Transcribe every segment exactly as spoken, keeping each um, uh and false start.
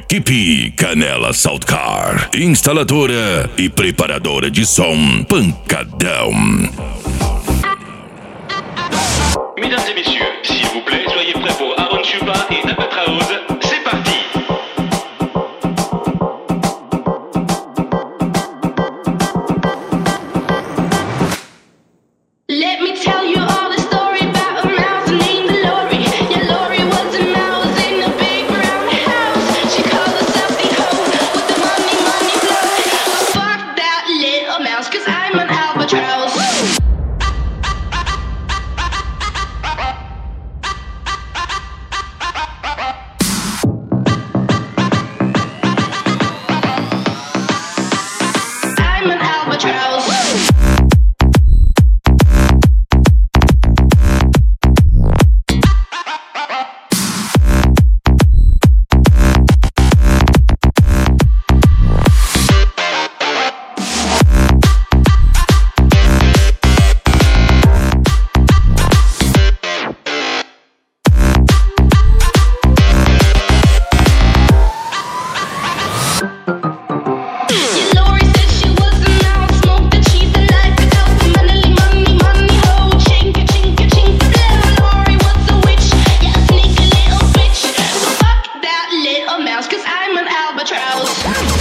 Equipe Canela Sound Car, instaladora e preparadora de som Pancadão. Mesdames et messieurs, s'il vous plaît, soyez prêts pour Aaron Chupa et Albatraoz. C'est parti! Let me tell you all the story about a mouse named Lori. Yeah, Lori was a mouse in a big brown house. She called herself the hoe with the money, money flow. But fuck that little mouse, cause I'm an albatross. I'm an albatross. Lori said she was a mouse, smoked the cheese and life without the money, money, money, ho. Chinka, chinka, chinka, blow. Lori was a witch, yeah, a sneaky little bitch. So fuck that little mouse, cause I'm an albatross.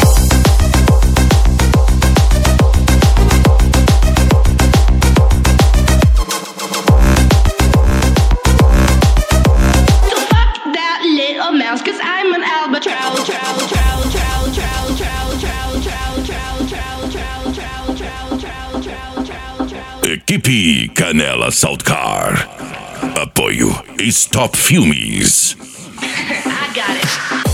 So fuck that little mouse, cause I'm an albatross. Trow, trow, trow, trow, trow, trow, trow, trow, trow, trow, trow, trow, trow, trow, trow, trow. Equipe Canela Sound Car. Apoio Stop Filmes. I got it.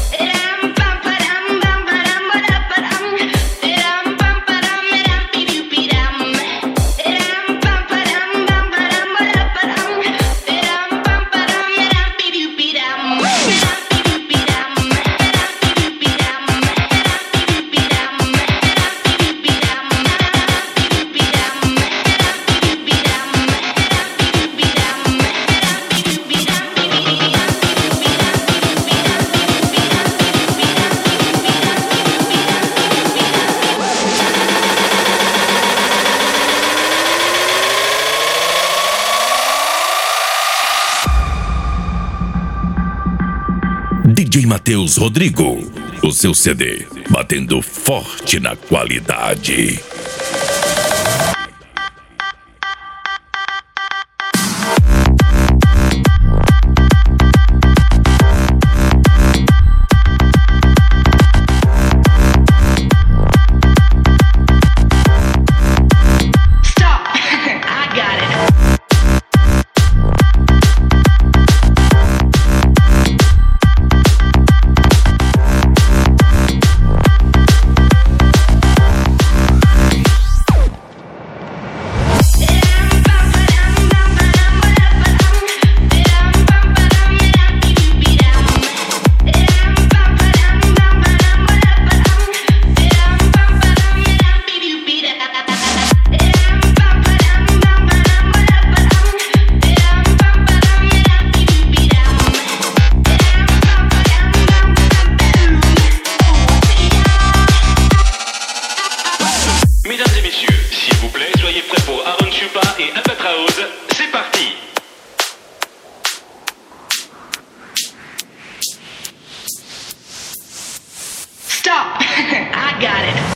D J Matheus Rodrigo, o seu C D, batendo forte na qualidade. Stop. I got it. Mesdames et messieurs, s'il vous plaît, soyez prêts pour Aaron Chupa et Albatraoz. C'est parti! Stop. I got it.